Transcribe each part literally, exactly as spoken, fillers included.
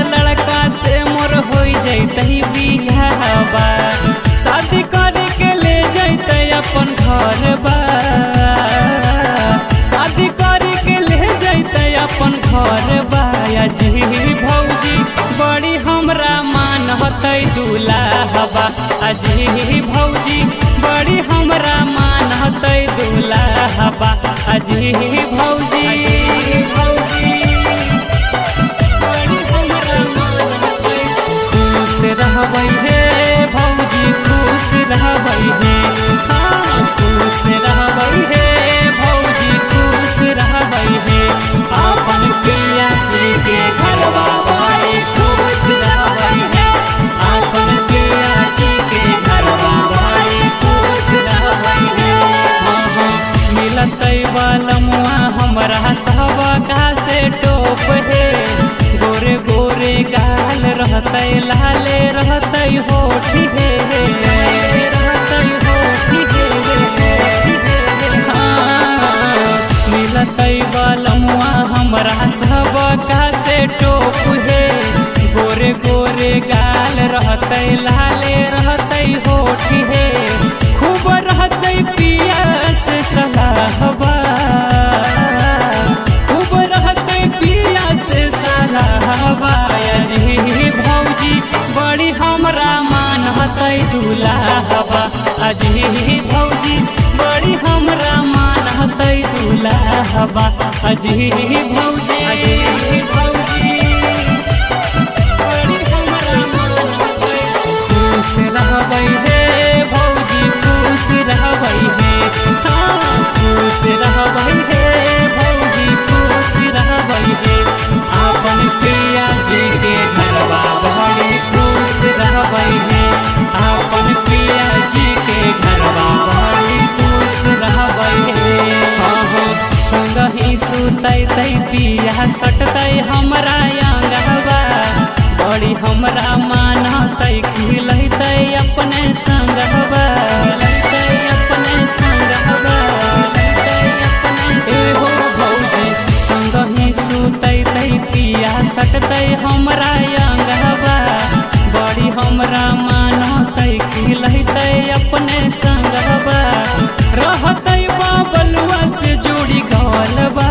लड़का से मोर हो जैतई बियाहबा, शादी करे के ले जैते अपन घर बा, शादी करे के ले जैते अपन घर बा। जी भौजी बड़ी हमरा मान होतै दुल्हाबा, अजी भौजी बड़ी हमरा मान होतै दुल्हाबा, अजी भौजी भौजी बड़ी हमरा मान होतै। खुश रहबै हे भौजी खुश रहबै हे, हाँ खुश रहबै हे भौजी खुश रहबै हे, अपन पिया के घरवा बड़ी खुश रहबै हे, अपन पिया के घरवा बड़ी खुश रहबै हे। मिलतै बलमुआ हमरा सबका से टोप हे, गोरे गोरे गाल रहतै लाले रहतै होठ हे, रहतै होठ हे, हाँ मिलतै बलमुआ हमरा सबका से टोप हे, गोरे गोरे गाल रहतै लाले रहतै होठ हे, खूब रहतै पिया से सलाहबा, खूब रहतै पिया से सलाहबा। अजी भौजी बड़ी हमरा मान होतै दुल्हाबा, अजी भौजी बड़ी हमरा मान होतै दुल्हाबा, अजी भौजी अजी भौजी बड़ी हमरा मान होतै। खुश रहबै हे भौजी खुश रहबै हे, हाँ खुश रहबै हे भौजी खुश रहबै हे, अपन पिया जी के घरवा बड़ी खुश रहबै हे, अपन पिया जी के घरवा बड़ी खुश रहबै हे। संगही सुतै पिया सटतै हमरा अंगवा, बड़ी हमरा मानतै खिलतै अपने संगवा, लैतै अपने संगवा, लैतै अपने एहो भौजी। संगही सुतै पिया सटतै हमरा अंगवा, बड़ी हमरा मानतै खिलतै अपने संगवा, रहतै बाबलुआ से जोड़ी गलबा,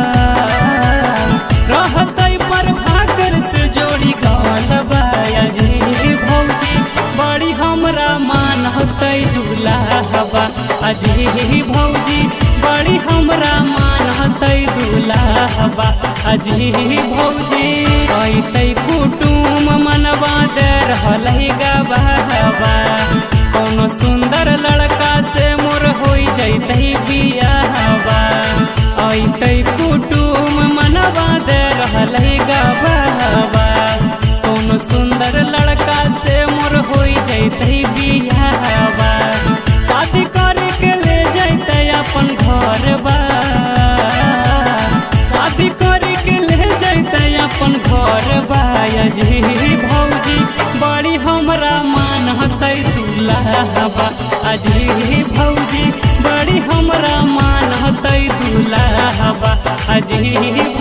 रहतै पर भाकर से जोड़ी गलबा। अजी भौजी बड़ी हमरा मान होतै दुल्हाबा, अजी भौजी बड़ी हमरा मान होतै दुल्हाबा, अजी भौजी अइतै कुटुम मनवा दे रहलै गवाहबा, कोनो सुंदर लड़का से मोर हो जैतै बियाहबा, अइतै कुटुम मनवा दे रहलै गवाहबा, कोनो सुंदर लड़का से मोर हो जैतै बियाहबा, शादी करे के ले जैतै अपन घर बा, शादी करे के ले जैतै अपन घर बा। अजी भौजी बड़ी हमरा मान होतै दुल्हाबा, अजी भौजी बड़ी हमरा मान होतै दुल्हाबा, अजी